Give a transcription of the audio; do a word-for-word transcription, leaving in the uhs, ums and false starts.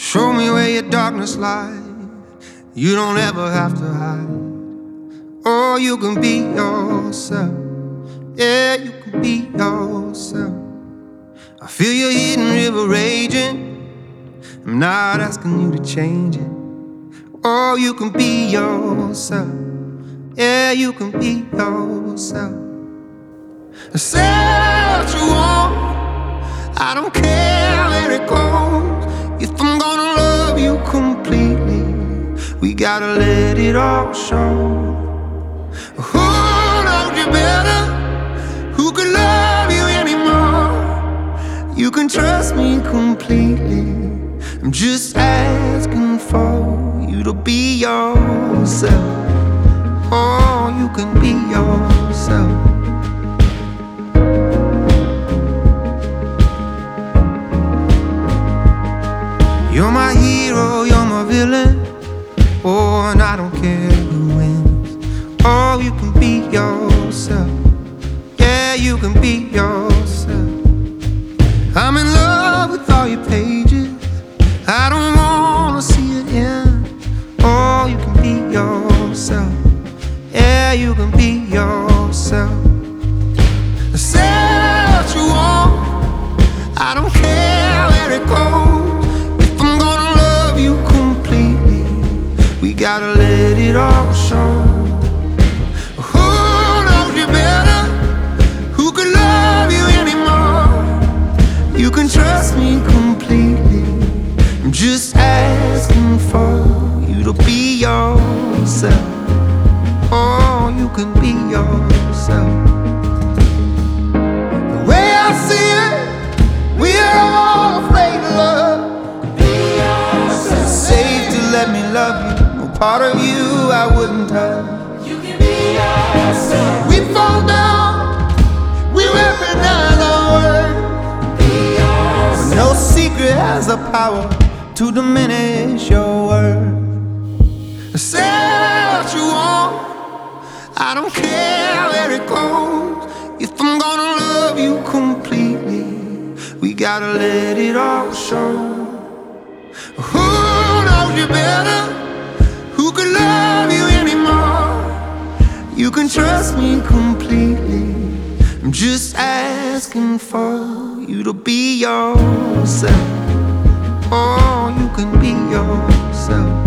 Show me where your darkness lies. You don't ever have to hide. Oh, you can be yourself. Yeah, you can be yourself. I feel your hidden river raging. I'm not asking you to change it. Oh, you can be yourself. Yeah, you can be yourself. Say what you want, I don't care where it goes. If I'm gonna love you completely, we gotta let it all show. Who knows you better? Who could love you anymore? You can trust me completely. I'm just asking for you to be yourself. Oh, you can be yourself. You're my hero, you're my villain. Oh, and I don't care who wins. Oh, you can be yourself. Yeah, you can be yourself. I'm in love with all your pages. I don't wanna see it end. Oh, you can be yourself. Yeah, you can be yourself. Say what you want, I don't care where it goes. We gotta let it all show. Who knows you better? Who could love you anymore? You can trust me completely. I'm just asking for you to be yourself. Oh, you can be yourself. The way I see it, we are all afraid of love. It's safe to let me love you. Part of you I wouldn't touch. You can be yourself. We fall down, we recognize our worth. Be yourself. No secret has the power to diminish your worth. Say what you want, I don't care where it goes. If I'm gonna love you completely, we gotta let it all show. Who knows you better? Who could love you anymore? You can trust me completely. I'm just asking for you to be yourself. Oh, you can be yourself.